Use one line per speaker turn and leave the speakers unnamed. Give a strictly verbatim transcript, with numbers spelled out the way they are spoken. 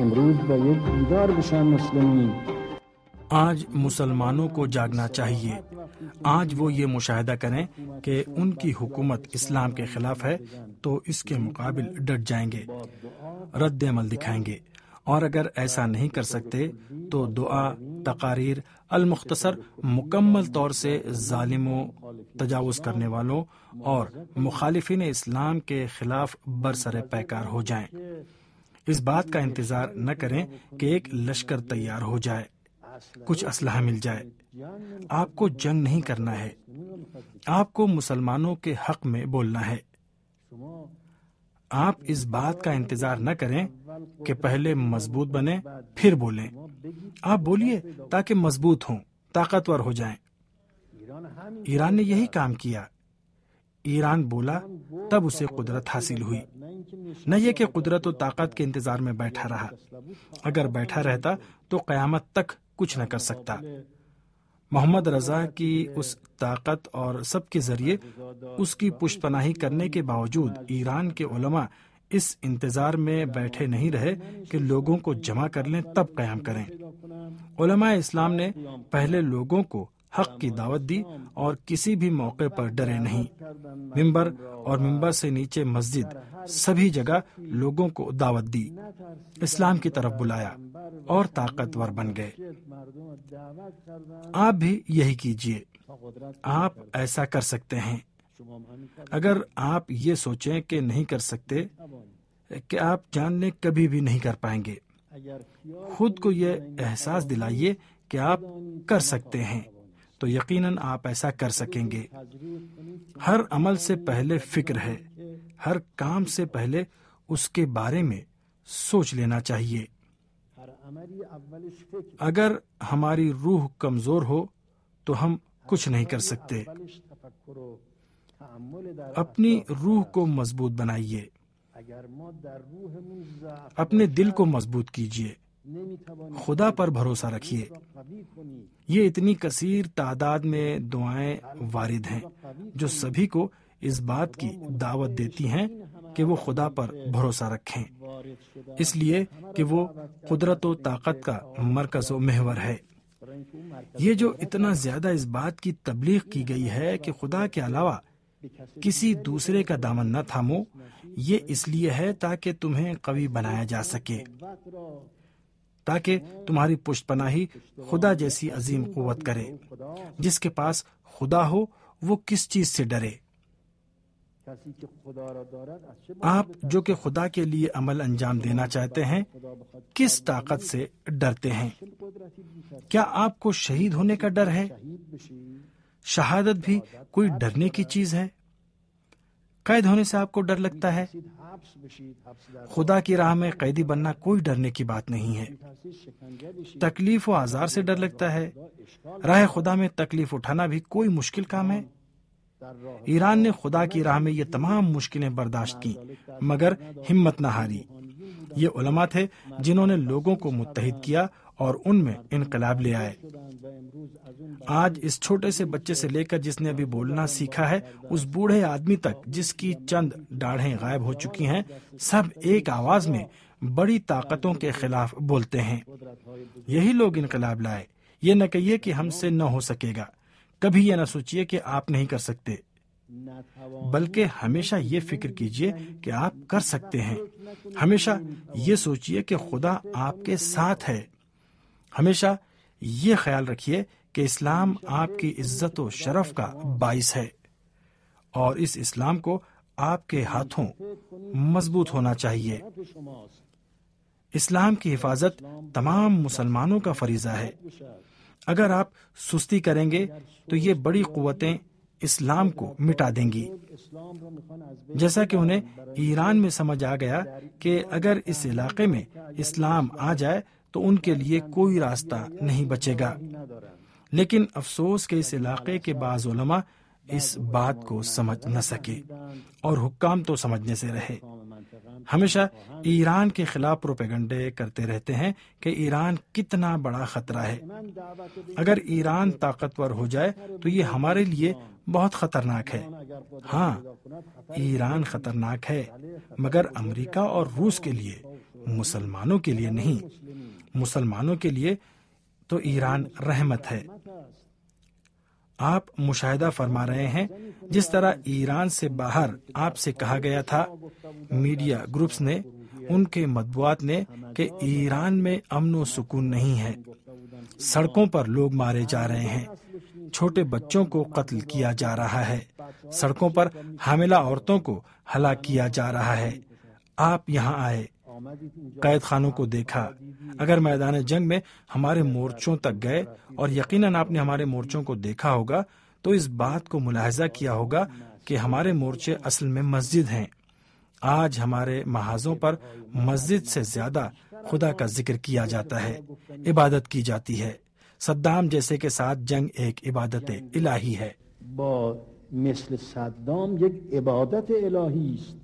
امروز باید بیدار بشن مسلمین.
آج مسلمانوں کو جاگنا چاہیے. آج وہ یہ مشاہدہ کریں کہ ان کی حکومت اسلام کے خلاف ہے تو اس کے مقابل ڈٹ جائیں گے، رد عمل دکھائیں گے، اور اگر ایسا نہیں کر سکتے تو دعا، تقاریر، المختصر مکمل طور سے ظالموں، تجاوز کرنے والوں اور مخالفین اسلام کے خلاف برسر پیکار ہو جائیں. اس بات کا انتظار نہ کریں کہ ایک لشکر تیار ہو جائے، کچھ اسلحہ مل جائے. آپ کو جنگ نہیں کرنا ہے، آپ کو مسلمانوں کے حق میں بولنا ہے. آپ اس بات کا انتظار نہ کریں کہ پہلے مضبوط بنیں پھر بولیں. آپ بولیے تاکہ مضبوط ہوں، طاقتور ہو جائیں. ایران نے یہی کام کیا. ایران بولا تب اسے قدرت حاصل ہوئی، نہ یہ کہ قدرت و طاقت کے انتظار میں بیٹھا رہا. اگر بیٹھا رہتا تو قیامت تک کچھ نہ کر سکتا. محمد رضا کی اس طاقت اور سب کے ذریعے اس کی پشت پناہی کرنے کے باوجود ایران کے علماء اس انتظار میں بیٹھے نہیں رہے کہ لوگوں کو جمع کر لیں تب قیام کریں. علماء اسلام نے پہلے لوگوں کو حق کی دعوت دی اور کسی بھی موقع پر ڈرے نہیں. ممبر اور ممبر سے نیچے مسجد، سبھی جگہ لوگوں کو دعوت دی، اسلام کی طرف بلایا اور طاقتور بن گئے. آپ بھی یہی کیجیے. آپ ایسا کر سکتے ہیں. اگر آپ یہ سوچیں کہ نہیں کر سکتے، کہ آپ جان لیں کبھی بھی نہیں کر پائیں گے. خود کو یہ احساس دلائیے کہ آپ کر سکتے ہیں تو یقیناً آپ ایسا کر سکیں گے. ہر عمل سے پہلے فکر ہے، ہر کام سے پہلے اس کے بارے میں سوچ لینا چاہیے. اگر ہماری روح کمزور ہو تو ہم کچھ نہیں کر سکتے. اپنی روح کو مضبوط بنائیے، اپنے دل کو مضبوط کیجیے، خدا پر بھروسہ رکھیے. یہ اتنی کثیر تعداد میں دعائیں وارد ہیں جو سبھی کو اس بات کی دعوت دیتی ہیں کہ وہ خدا پر بھروسہ رکھیں، اس لیے کہ وہ قدرت و طاقت کا مرکز و محور ہے. یہ جو اتنا زیادہ اس بات کی تبلیغ کی گئی ہے کہ خدا کے علاوہ کسی دوسرے کا دامن نہ تھامو، یہ اس لیے ہے تاکہ تمہیں قوی بنایا جا سکے، تاکہ تمہاری پشت پناہی خدا جیسی عظیم قوت کرے. جس کے پاس خدا ہو وہ کس چیز سے ڈرے؟ آپ جو کہ خدا کے لیے عمل انجام دینا چاہتے ہیں، کس طاقت سے ڈرتے ہیں؟ کیا آپ کو شہید ہونے کا ڈر ہے؟ شہادت بھی کوئی ڈرنے کی چیز ہے؟ قید ہونے سے آپ کو ڈر لگتا ہے؟ خدا کی راہ میں قیدی بننا کوئی ڈرنے کی بات نہیں ہے. تکلیف و آزار سے ڈر لگتا ہے؟ راہ خدا میں تکلیف اٹھانا بھی کوئی مشکل کام ہے؟ ایران نے خدا کی راہ میں یہ تمام مشکلیں برداشت کی مگر ہمت نہ ہاری. یہ علماء تھے جنہوں نے لوگوں کو متحد کیا اور ان میں انقلاب لے آئے. آج اس چھوٹے سے بچے سے لے کر جس نے ابھی بولنا سیکھا ہے، اس بوڑھے آدمی تک جس کی چند داڑھیں غائب ہو چکی ہیں، سب ایک آواز میں بڑی طاقتوں کے خلاف بولتے ہیں. یہی لوگ انقلاب لائے. یہ نہ کہیے کہ ہم سے نہ ہو سکے گا، کبھی یہ نہ سوچیے کہ آپ نہیں کر سکتے، بلکہ ہمیشہ یہ فکر کیجئے کہ آپ کر سکتے ہیں. ہمیشہ یہ سوچیے کہ خدا آپ کے ساتھ ہے. ہمیشہ یہ خیال رکھیے کہ اسلام آپ کی عزت و شرف کا باعث ہے اور اس اسلام کو آپ کے ہاتھوں مضبوط ہونا چاہیے. اسلام کی حفاظت تمام مسلمانوں کا فریضہ ہے. اگر آپ سستی کریں گے تو یہ بڑی قوتیں اسلام کو مٹا دیں گی. جیسا کہ انہیں ایران میں سمجھ آ گیا کہ اگر اس علاقے میں اسلام آ جائے تو ان کے لیے کوئی راستہ نہیں بچے گا. لیکن افسوس کہ اس علاقے کے بعض علماء اس بات کو سمجھ نہ سکے اور حکام تو سمجھنے سے رہے. ہمیشہ ایران کے خلاف پروپیگنڈے کرتے رہتے ہیں کہ ایران کتنا بڑا خطرہ ہے. اگر ایران طاقتور ہو جائے تو یہ ہمارے لیے بہت خطرناک ہے. ہاں، ایران خطرناک ہے، مگر امریکہ اور روس کے لیے مسلمانوں کے لیے نہیں، مسلمانوں کے لیے تو ایران رحمت ہے۔ آپ مشاہدہ فرما رہے ہیں جس طرح ایران سے باہر آپ سے کہا گیا تھا، میڈیا گروپس نے، ان کے مطبوعات نے، کہ ایران میں امن و سکون نہیں ہے، سڑکوں پر لوگ مارے جا رہے ہیں، چھوٹے بچوں کو قتل کیا جا رہا ہے، سڑکوں پر حاملہ عورتوں کو ہلاک کیا جا رہا ہے۔ آپ یہاں آئے، قید خانوں کو دیکھا، اگر میدان جنگ میں ہمارے مورچوں تک گئے، اور یقیناً آپ نے ہمارے مورچوں کو دیکھا ہوگا، تو اس بات کو ملاحظہ کیا ہوگا کہ ہمارے مورچے اصل میں مسجد ہیں۔ آج ہمارے محاذوں پر مسجد سے زیادہ خدا کا ذکر کیا جاتا ہے، عبادت کی جاتی ہے۔ صدام جیسے کے ساتھ جنگ ایک عبادت الہی ہے۔
با مثل صدام یک عبادت الهی است.